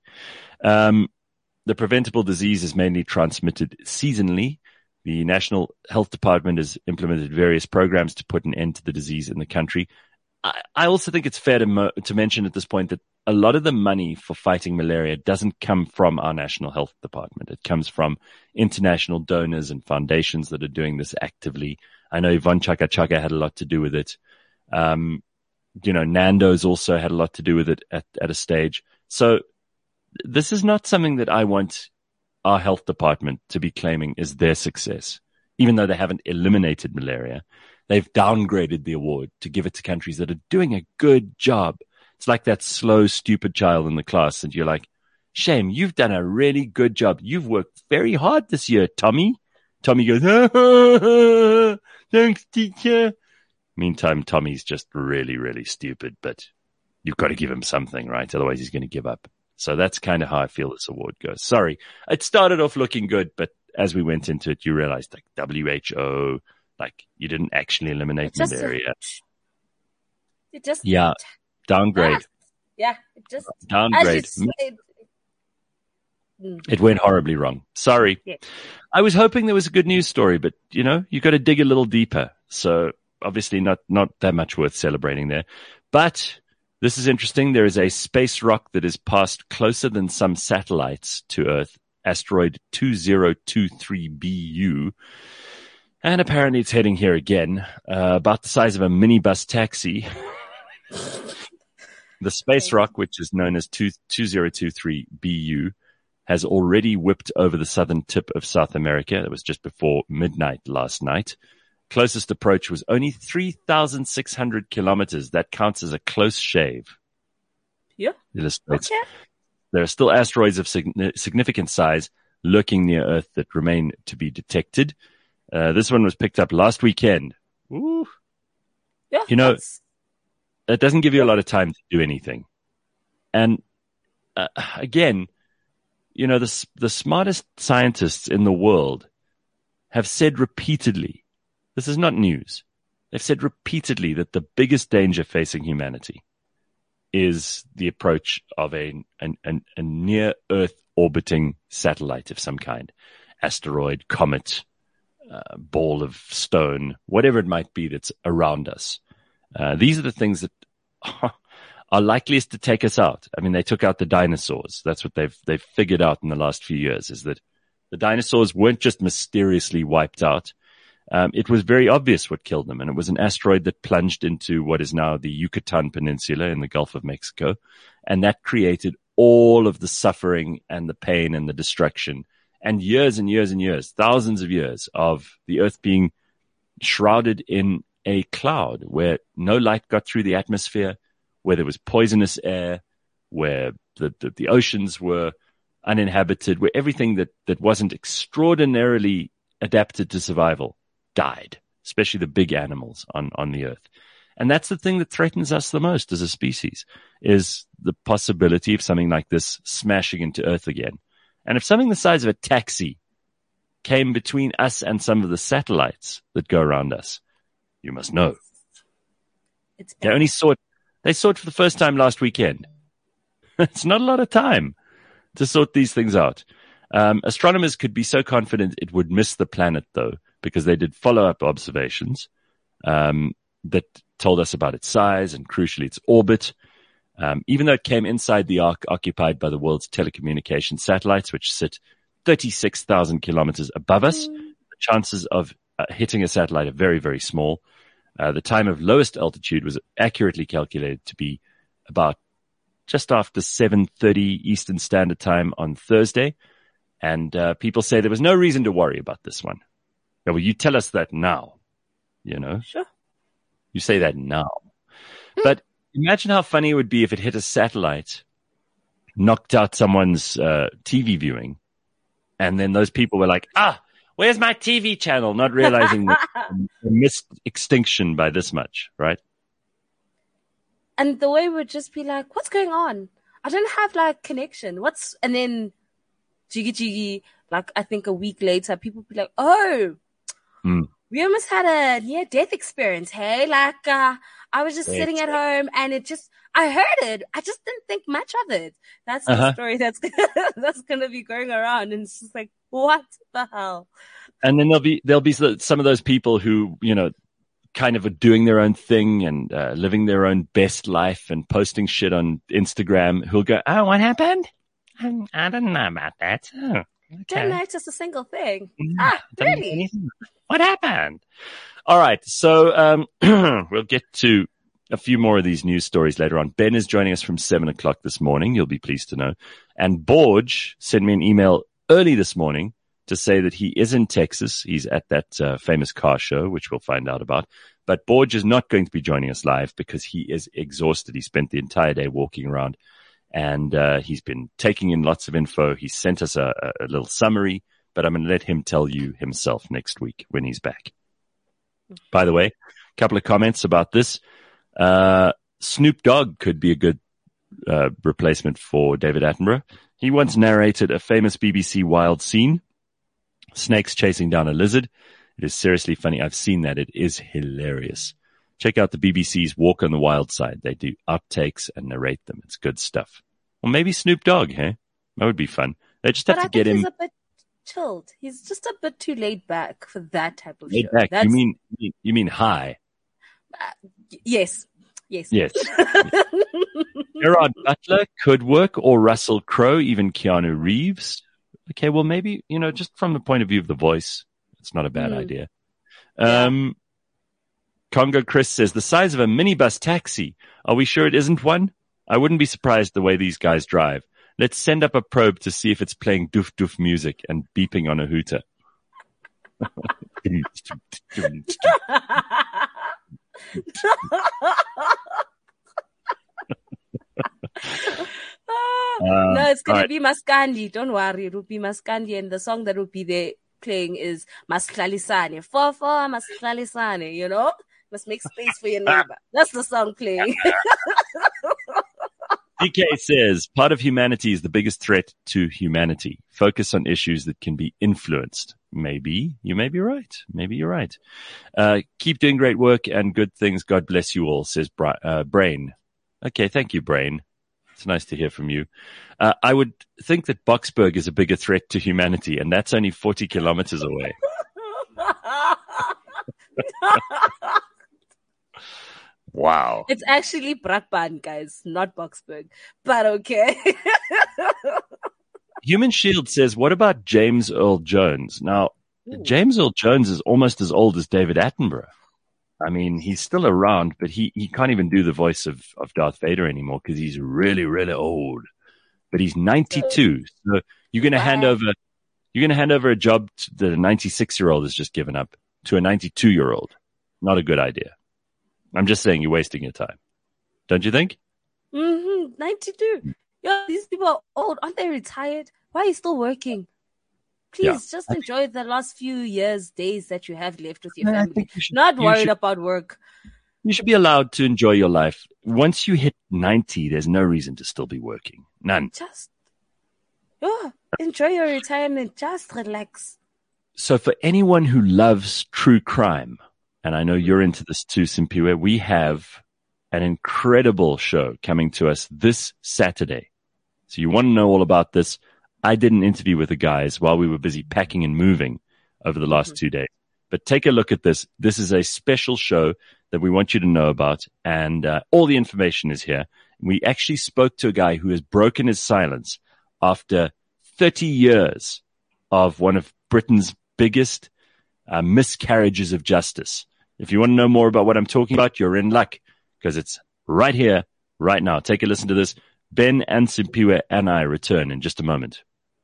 Um, the preventable disease is mainly transmitted seasonally. The National Health Department has implemented various programs to put an end to the disease in the country. I, I also think it's fair to, mo- to mention at this point that a lot of the money for fighting malaria doesn't come from our National Health Department. It comes from international donors and foundations that are doing this actively. I know Yvonne Chaka Chaka had a lot to do with it. Um, you know, Nando's also had a lot to do with it at, at a stage. So this is not something that I want our health department to be claiming is their success. Even though they haven't eliminated malaria, they've downgraded the award to give it to countries that are doing a good job. It's like that slow, stupid child in the class. And you're like, shame, you've done a really good job. You've worked very hard this year, Tommy. Tommy goes, ah, ah, ah, thanks, teacher. Meantime, Tommy's just really, really stupid, but you've got to give him something, right? Otherwise he's going to give up. So that's kind of how I feel this award goes. Sorry. It started off looking good, but as we went into it, you realized like W H O, like you didn't actually eliminate It just- malaria. It just Yeah. Downgrade. yeah. It just Downgrade. as you said, Mm. It went horribly wrong. Sorry. Yeah. I was hoping there was a good news story, but you know, you got to dig a little deeper. So obviously not, not that much worth celebrating there, but this is interesting. There is a space rock that is passed closer than some satellites to Earth, asteroid two zero two three B U. And apparently it's heading here again, uh, about the size of a minibus taxi. The space rock, which is known as two zero two three B U, has already whipped over the southern tip of South America. It was just before midnight last night. Closest approach was only three thousand six hundred kilometers. That counts as a close shave. Yeah. Illustrates. Okay. There are still asteroids of sign- significant size lurking near Earth that remain to be detected. Uh, this one was picked up last weekend. Ooh. Yeah. You know, that's- it doesn't give you a lot of time to do anything. And uh, again, you know, the, the smartest scientists in the world have said repeatedly, this is not news. They've said repeatedly that the biggest danger facing humanity is the approach of a, a, a near-Earth orbiting satellite of some kind, asteroid, comet, uh, ball of stone, whatever it might be that's around us. Uh, these are the things that are likeliest to take us out. I mean, they took out the dinosaurs. That's what they've they've figured out in the last few years, is that the dinosaurs weren't just mysteriously wiped out. Um, it was very obvious what killed them, and it was an asteroid that plunged into what is now the Yucatan Peninsula in the Gulf of Mexico, and that created all of the suffering and the pain and the destruction, and years and years and years, thousands of years of the Earth being shrouded in a cloud where no light got through the atmosphere, where there was poisonous air, where the, the, the oceans were uninhabited, where everything that, that wasn't extraordinarily adapted to survival died, especially the big animals on, on the Earth. And that's the thing that threatens us the most as a species, is the possibility of something like this smashing into Earth again. And if something the size of a taxi came between us and some of the satellites that go around us, you must know. It's they only saw it, they saw it for the first time last weekend. It's not a lot of time to sort these things out. Um, astronomers could be so confident it would miss the planet, though, because they did follow-up observations um, that told us about its size and, crucially, its orbit. Um, even though it came inside the arc occupied by the world's telecommunication satellites, which sit thirty-six thousand kilometers above us, mm. the chances of uh, hitting a satellite are very, very small. Uh, the time of lowest altitude was accurately calculated to be about just after seven thirty Eastern Standard Time on Thursday. And uh, people say there was no reason to worry about this one. Yeah, well, you tell us that now, you know? Sure. You say that now. But imagine how funny it would be if it hit a satellite, knocked out someone's uh, T V viewing, and then those people were like, ah, where's my T V channel? Not realizing that they missed extinction by this much, right? And the way would just be like, what's going on? I don't have like connection. What's, and then jiggy jiggy, like I think a week later, people be like, oh, mm. we almost had a near death experience. Hey, like, uh, I was just Wait. sitting at home and it just, I heard it. I just didn't think much of it. That's the uh-huh. story that's, that's going to be going around. And it's just like, what the hell? And then there'll be, there'll be some of those people who, you know, kind of are doing their own thing and uh, living their own best life and posting shit on Instagram who'll go, oh, what happened? I, I don't know about that. Oh, okay. Didn't notice a single thing. Mm, ah, really? What happened? All right. So um, we'll get to a few more of these news stories later on. Ben is joining us from seven o'clock this morning. You'll be pleased to know. And Borge sent me an email early this morning to say that he is in Texas. He's at that uh, famous car show, which we'll find out about. But Borge is not going to be joining us live because he is exhausted. He spent the entire day walking around, and uh, he's been taking in lots of info. He sent us a, a little summary, but I'm going to let him tell you himself next week when he's back. By the way, a couple of comments about this. Uh, Snoop Dogg could be a good uh, replacement for David Attenborough. He once narrated a famous B B C wild scene, snakes chasing down a lizard. It is seriously funny. I've seen that. It is hilarious. Check out the B B C's Walk on the Wild Side. They do outtakes and narrate them. It's good stuff. Or maybe Snoop Dogg, hey? That would be fun. They just have but to I get think him. He's a bit chilled. He's just a bit too laid back for that type of laid show. Back. You mean you mean high? Uh, yes. Yes. Yes. Gerard Butler could work, or Russell Crowe, even Keanu Reeves. Okay, well, maybe, you know, just from the point of view of the voice, it's not a bad mm. idea. Um, yeah. Congo Chris says, the size of a minibus taxi. Are we sure it isn't one? I wouldn't be surprised the way these guys drive. Let's send up a probe to see if it's playing doof doof music and beeping on a hooter. Uh, no, it's going right. to be Maskandi. Don't worry. It will be Maskandi. And the song that will be there playing is Masklalisane. For, for, Masklalisane, you know? Must make space for your neighbor. That's the song playing. D K says, part of humanity is the biggest threat to humanity. Focus on issues that can be influenced. Maybe. You may be right. Maybe you're right. Uh, keep doing great work and good things. God bless you all, says Bra- uh, Brain. Okay, thank you, Brain. It's nice to hear from you. Uh, I would think that Boksburg is a bigger threat to humanity, and that's only forty kilometers away. Wow. It's actually Brakpan, guys, not Boksburg. But okay. Human Shield says, what about James Earl Jones? Now, Ooh. James Earl Jones is almost as old as David Attenborough. I mean, he's still around, but he, he can't even do the voice of, of Darth Vader anymore because he's really, really old. But he's ninety-two. So you're going to hand over, you're going to hand over a job to that a ninety-six year old has just given up to a ninety-two year old. Not a good idea. I'm just saying you're wasting your time. Don't you think? Mm-hmm. ninety-two. Yo, these people are old. Aren't they retired? Why are you still working? Please, Yeah. just enjoy the last few years, days that you have left with your No, I family. think you should- Not you worried should- about work. You should be allowed to enjoy your life. Once you hit ninety, there's no reason to still be working. None. Just, yeah, enjoy your retirement. Just relax. So for anyone who loves true crime, and I know you're into this too, Simpiwe, we have an incredible show coming to us this Saturday. So you want to know all about this? I did an interview with the guys while we were busy packing and moving over the last mm-hmm. two days. But take a look at this. This is a special show that we want you to know about, and uh, all the information is here. We actually spoke to a guy who has broken his silence after thirty years of one of Britain's biggest uh, miscarriages of justice. If you want to know more about what I'm talking about, you're in luck because it's right here, right now. Take a listen to this. Ben and Simpiwe and I return in just a moment.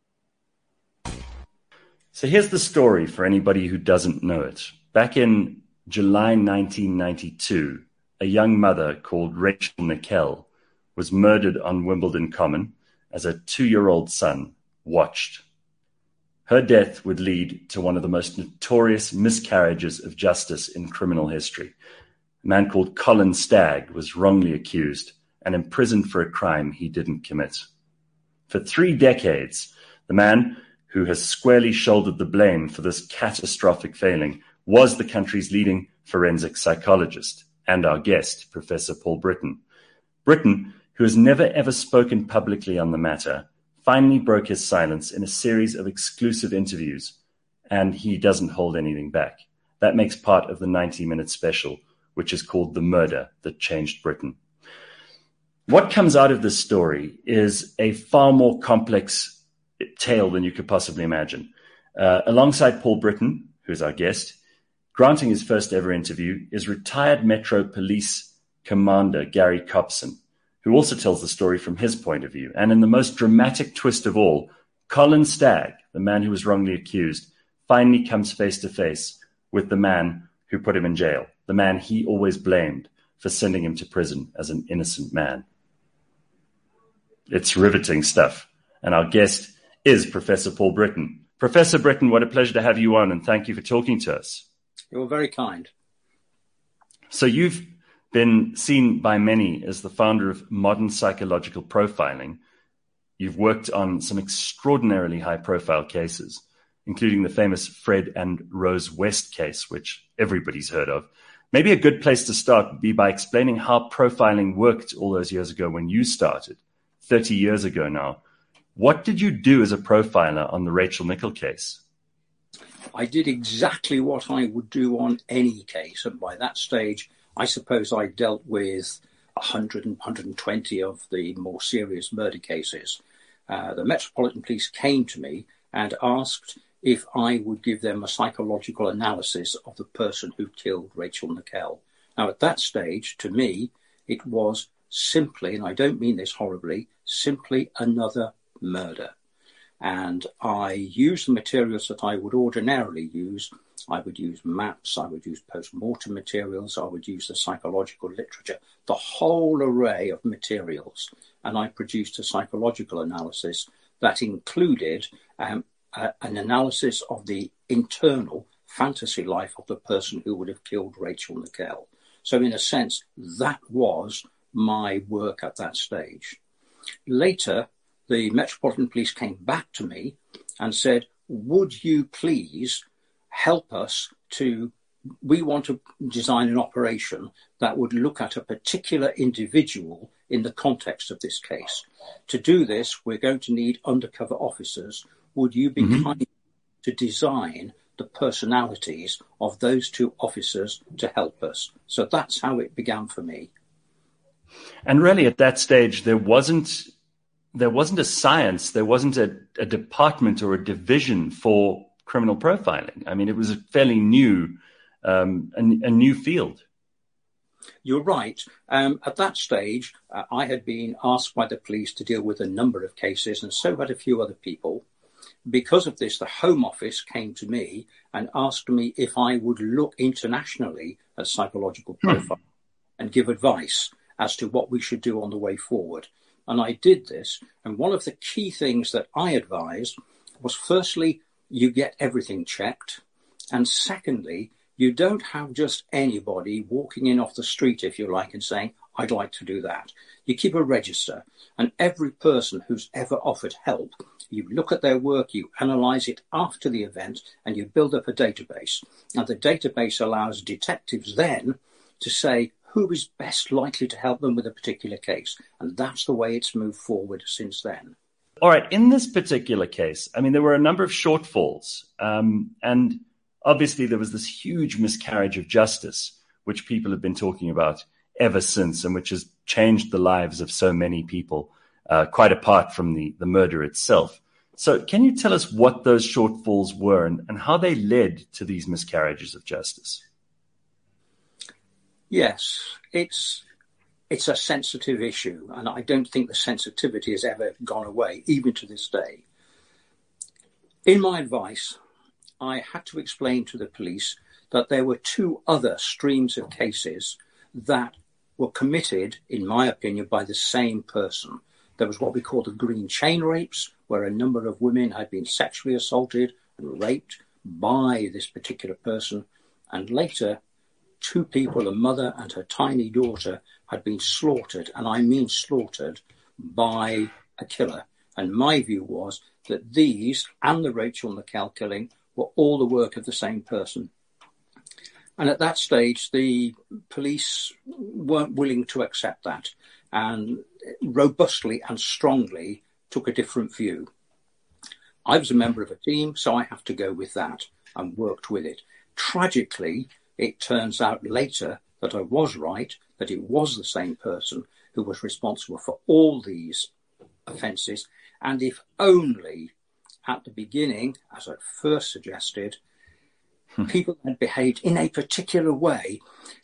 So here's the story for anybody who doesn't know it. Back in July nineteen ninety-two, a young mother called Rachel Nickel was murdered on Wimbledon Common as a two-year-old son watched. Her death would lead to one of the most notorious miscarriages of justice in criminal history. A man called Colin Stagg was wrongly accused and imprisoned for a crime he didn't commit. For three decades, the man who has squarely shouldered the blame for this catastrophic failing was the country's leading forensic psychologist and our guest, Professor Paul Britton. Britton, who has never ever spoken publicly on the matter, finally broke his silence in a series of exclusive interviews, and he doesn't hold anything back. That makes part of the ninety-minute special, which is called The Murder That Changed Britain. What comes out of this story is a far more complex tale than you could possibly imagine. Uh, alongside Paul Britton, who's our guest, granting his first ever interview, is retired Metro Police Commander Gary Copson, who also tells the story from his point of view. And in the most dramatic twist of all, Colin Stagg, the man who was wrongly accused, finally comes face to face with the man who put him in jail, the man he always blamed for sending him to prison as an innocent man. It's riveting stuff. And our guest is Professor Paul Britton. Professor Britton, what a pleasure to have you on, and thank you for talking to us. You're very kind. So you've been seen by many as the founder of modern psychological profiling. You've worked on some extraordinarily high-profile cases, including the famous Fred and Rose West case, which everybody's heard of. Maybe a good place to start would be by explaining how profiling worked all those years ago when you started, thirty years ago now. What did you do as a profiler on the Rachel Nickel case? I did exactly what I would do on any case. And by that stage, I suppose I dealt with one hundred and one hundred twenty of the more serious murder cases. Uh, the Metropolitan Police came to me and asked if I would give them a psychological analysis of the person who killed Rachel Nickel. Now, at that stage, to me, it was simply, and I don't mean this horribly, simply another murder. And I used the materials that I would ordinarily use. I would use maps, I would use post-mortem materials, I would use the psychological literature, the whole array of materials. And I produced a psychological analysis that included um, a, an analysis of the internal fantasy life of the person who would have killed Rachel Nickel. So in a sense, that was my work at that stage. Later, the Metropolitan Police came back to me and said, would you please help us to, we want to design an operation that would look at a particular individual in the context of this case. To do this, we're going to need undercover officers. Would you be mm-hmm. kind to design the personalities of those two officers to help us? So that's how it began for me. And really, at that stage, there wasn't there wasn't a science, there wasn't a, a department or a division for criminal profiling. I mean, it was a fairly new, um, a, a new field. You're right. Um, at that stage, uh, I had been asked by the police to deal with a number of cases, and so had a few other people. Because of this, the Home Office came to me and asked me if I would look internationally at psychological profiling hmm. and give advice as to what we should do on the way forward. And I did this. And one of the key things that I advised was, firstly, you get everything checked. And secondly, you don't have just anybody walking in off the street, if you like, and saying, I'd like to do that. You keep a register, and every person who's ever offered help, you look at their work, you analyse it after the event, and you build up a database. And the database allows detectives then to say who is best likely to help them with a particular case. And that's the way it's moved forward since then. All right. In this particular case, I mean, there were a number of shortfalls, um, and obviously there was this huge miscarriage of justice, which people have been talking about ever since, and which has changed the lives of so many people, uh, quite apart from the, the murder itself. So can you tell us what those shortfalls were and, and how they led to these miscarriages of justice? Yes, it's it's a sensitive issue, and I don't think the sensitivity has ever gone away, even to this day. In my advice, I had to explain to the police that there were two other streams of cases that were committed, in my opinion, by the same person. There was what we call the green chain rapes, where a number of women had been sexually assaulted and raped by this particular person. And later, two people, a mother and her tiny daughter, had been slaughtered, and I mean slaughtered, by a killer. And my view was that these, and the Rachel McKell killing, were all the work of the same person. And at that stage, the police weren't willing to accept that, and robustly and strongly took a different view. I was a member of a team, so I have to go with that and worked with it. Tragically, it turns out later that I was right, that it was the same person who was responsible for all these offences. And if only at the beginning, as I first suggested, hmm. people had behaved in a particular way.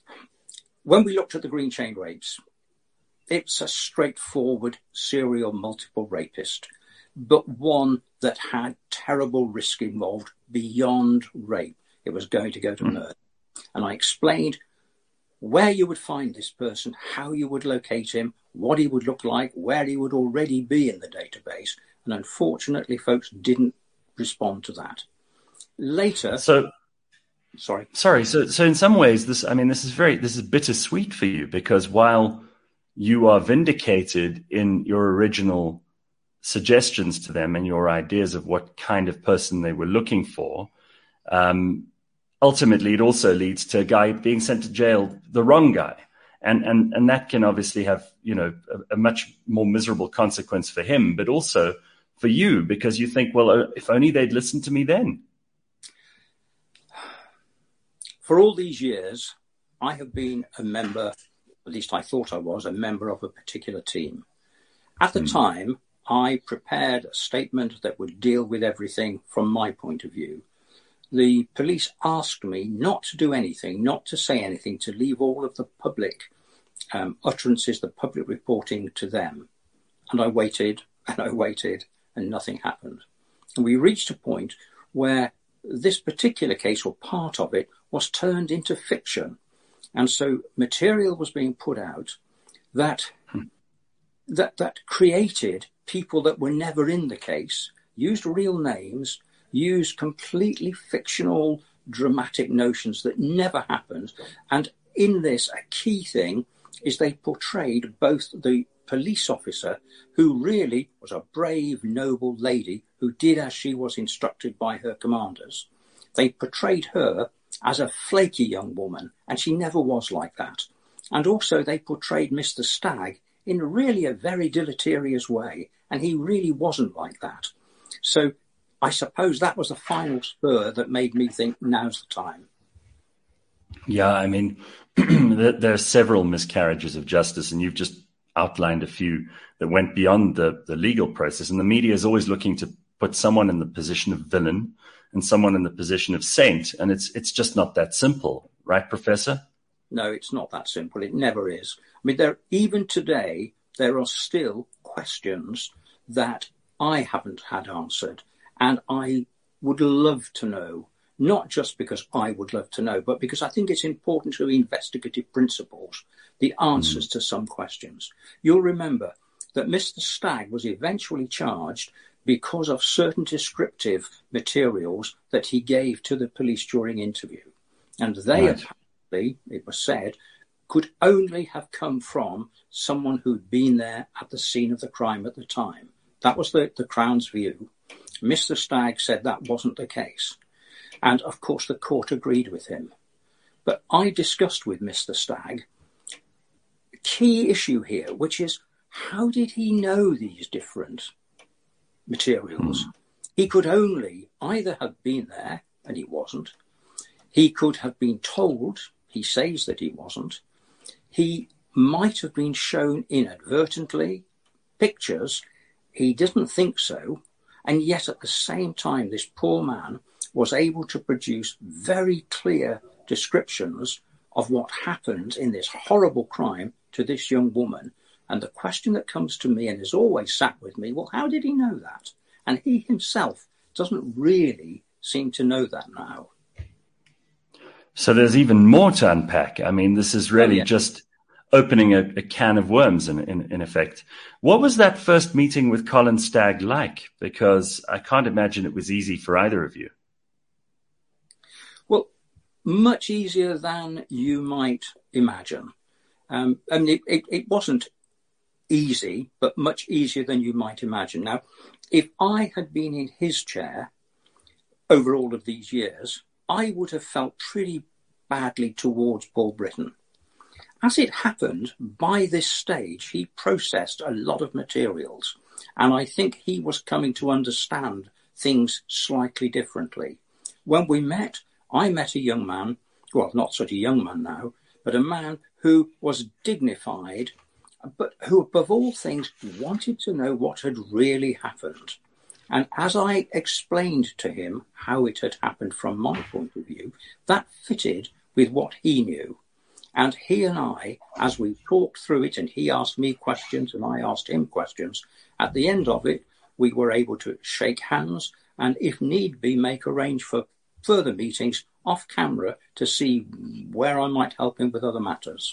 When we looked at the green chain rapes, it's a straightforward serial multiple rapist, but one that had terrible risk involved beyond rape. It was going to go to hmm. murder. And I explained where you would find this person, how you would locate him, what he would look like, where he would already be in the database. And unfortunately, folks didn't respond to that. Later, so sorry, sorry. So, so in some ways, this, I mean, this is very, this is bittersweet for you, because while you are vindicated in your original suggestions to them and your ideas of what kind of person they were looking for, um, ultimately, it also leads to a guy being sent to jail, the wrong guy. And, and, and that can obviously have, you know, a, a much more miserable consequence for him, but also for you, because you think, well, if only they'd listened to me then. For all these years, I have been a member, at least I thought I was, a member of a particular team. At the mm. time, I prepared a statement that would deal with everything from my point of view. The police asked me not to do anything, not to say anything, to leave all of the public um, utterances, the public reporting to them. And I waited and I waited and nothing happened. And we reached a point where this particular case, or part of it, was turned into fiction. And so material was being put out that, hmm. that, that created people that were never in the case, used real names, use completely fictional, dramatic notions that never happened. And in this, a key thing is they portrayed both the police officer, who really was a brave, noble lady who did as she was instructed by her commanders. They portrayed her as a flaky young woman, and she never was like that. And also they portrayed Mister Stagg in really a very deleterious way. And he really wasn't like that. So I suppose that was the final spur that made me think now's the time. Yeah, I mean, there are several miscarriages of justice, and you've just outlined a few that went beyond the, the legal process. And the media is always looking to put someone in the position of villain and someone in the position of saint. And it's it's just not that simple, right, Professor? No, it's not that simple. It never is. I mean, there even today, there are still questions that I haven't had answered. And I would love to know, not just because I would love to know, but because I think it's important to investigative principles, the answers mm. to some questions. You'll remember that Mister Stagg was eventually charged because of certain descriptive materials that he gave to the police during interview. And they right. apparently, it was said, could only have come from someone who'd been there at the scene of the crime at the time. That was the, the Crown's view. Mister Stagg said that wasn't the case. And, of course, the court agreed with him. But I discussed with Mister Stagg a key issue here, which is how did he know these different materials? Mm. He could only either have been there, and he wasn't. He could have been told, he says that he wasn't. He might have been shown inadvertently pictures. He didn't think so. And yet at the same time, this poor man was able to produce very clear descriptions of what happened in this horrible crime to this young woman. And the question that comes to me and has always sat with me, well, how did he know that? And he himself doesn't really seem to know that now. So there's even more to unpack. I mean, this is really oh, yeah. just opening a, a can of worms, in, in, in effect. What was that first meeting with Colin Stagg like? Because I can't imagine it was easy for either of you. Well, much easier than you might imagine. Um, I mean, it, it, it wasn't easy, but much easier than you might imagine. Now, if I had been in his chair over all of these years, I would have felt pretty badly towards Paul Britton. As it happened, by this stage, he processed a lot of materials, and I think he was coming to understand things slightly differently. When we met, I met a young man, well, not such a young man now, but a man who was dignified, but who, above all things, wanted to know what had really happened. And as I explained to him how it had happened from my point of view, that fitted with what he knew. And he and I, as we talked through it, and he asked me questions and I asked him questions, at the end of it, we were able to shake hands and, if need be, make arrange for further meetings off camera to see where I might help him with other matters.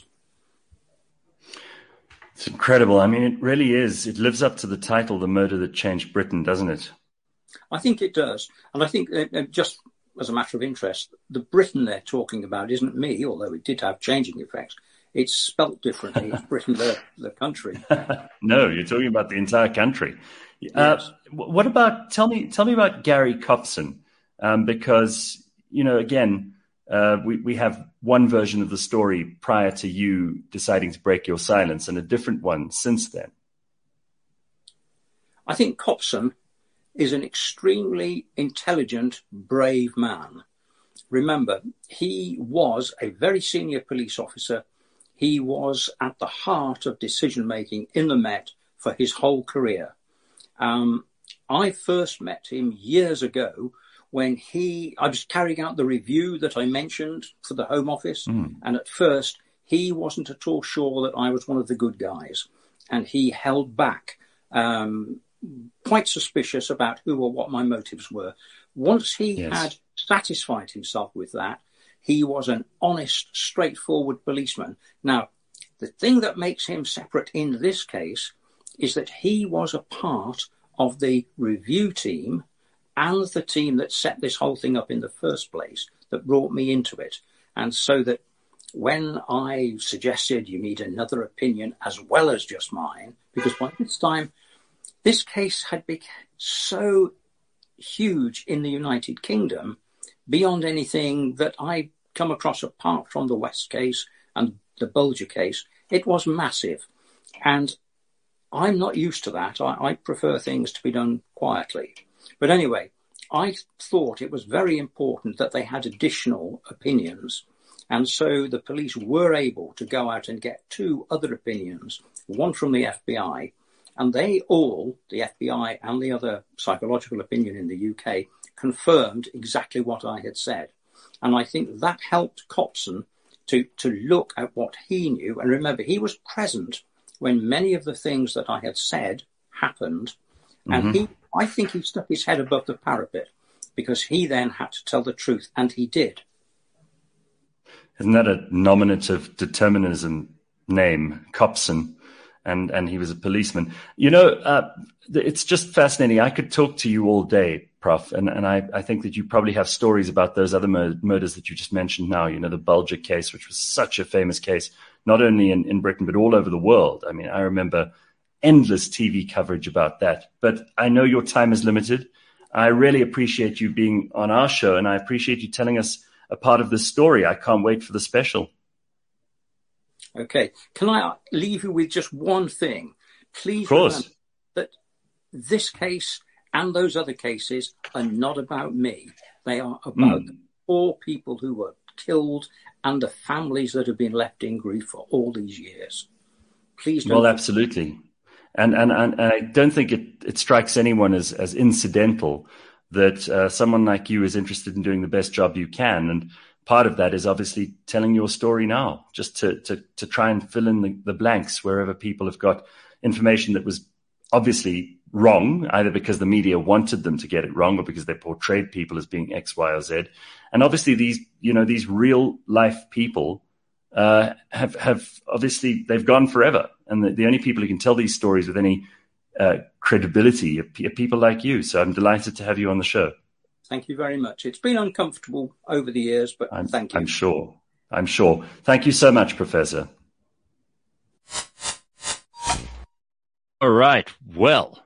It's incredible. I mean, it really is. It lives up to the title, The Murder That Changed Britain, doesn't it? I think it does. And I think, uh, just as a matter of interest, the Britain they're talking about isn't me, although it did have changing effects. It's spelt differently. It's Britain, the, the country. No, you're talking about the entire country. Yes. Uh, what about, tell me, tell me about Gary Copson, um, because, you know, again, uh, we, we have one version of the story prior to you deciding to break your silence and a different one since then. I think Copson is an extremely intelligent, brave man. Remember, he was a very senior police officer. He was at the heart of decision-making in the Met for his whole career. Um, I first met him years ago when he, I was carrying out the review that I mentioned for the Home Office. Mm. And at first, he wasn't at all sure that I was one of the good guys. And he held back, um, quite suspicious about who or what my motives were. Once he yes. had satisfied himself with that, he was an honest, straightforward policeman. Now, the thing that makes him separate in this case is that he was a part of the review team and the team that set this whole thing up in the first place, that brought me into it. And so that when I suggested you need another opinion as well as just mine, because by this time, this case had become so huge in the United Kingdom, beyond anything that I'd come across apart from the West case and the Bulger case. It was massive. And I'm not used to that. I, I prefer things to be done quietly. But anyway, I thought it was very important that they had additional opinions. And so the police were able to go out and get two other opinions, one from the F B I, and they all, the F B I and the other psychological opinion in the U K, confirmed exactly what I had said. And I think that helped Copson to, to look at what he knew. And remember, he was present when many of the things that I had said happened. And mm-hmm. he, I think he stuck his head above the parapet because he then had to tell the truth, and he did. Isn't that a nominative determinism name, Copson? And and he was a policeman. You know, uh, it's just fascinating. I could talk to you all day, Prof, and, and I, I think that you probably have stories about those other mur- murders that you just mentioned now. You know, the Bulger case, which was such a famous case, not only in, in Britain, but all over the world. I mean, I remember endless T V coverage about that. But I know your time is limited. I really appreciate you being on our show, and I appreciate you telling us a part of this story. I can't wait for the special. Okay. Can I leave you with just one thing? Please of course. remember that this case and those other cases are not about me. They are about mm. the poor people who were killed and the families that have been left in grief for all these years. Please don't. Well, absolutely. And, and, and I don't think it, it strikes anyone as, as incidental that uh, someone like you is interested in doing the best job you can. And part of that is obviously telling your story now, just to to, to try and fill in the, the blanks wherever people have got information that was obviously wrong, either because the media wanted them to get it wrong or because they portrayed people as being X, Y, or Z. And obviously these, you know, these real life people uh, have, have obviously, they've gone forever. And the, the only people who can tell these stories with any uh, credibility are, are people like you. So I'm delighted to have you on the show. Thank you very much. It's been uncomfortable over the years, but I'm, thank you. I'm sure. I'm sure. Thank you so much, Professor. All right. Well,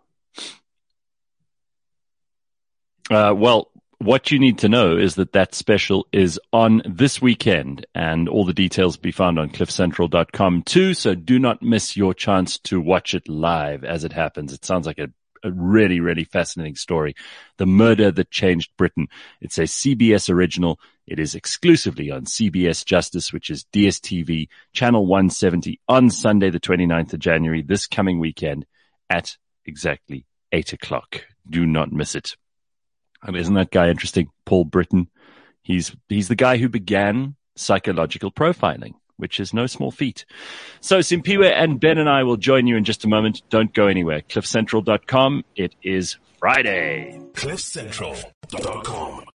uh, well, what you need to know is that that special is on this weekend, and all the details will be found on cliff central dot com too. So do not miss your chance to watch it live as it happens. It sounds like a A really, really fascinating story. The Murder That Changed Britain. It's a C B S original. It is exclusively on C B S Justice, which is D S T V, channel one seventy, on Sunday, the twenty-ninth of January, this coming weekend at exactly eight o'clock. Do not miss it. And isn't that guy interesting? Paul Britton. He's, he's the guy who began psychological profiling, which is no small feat. So Simpiwe and Ben and I will join you in just a moment. Don't go anywhere. cliff central dot com. It is Friday. cliff central dot com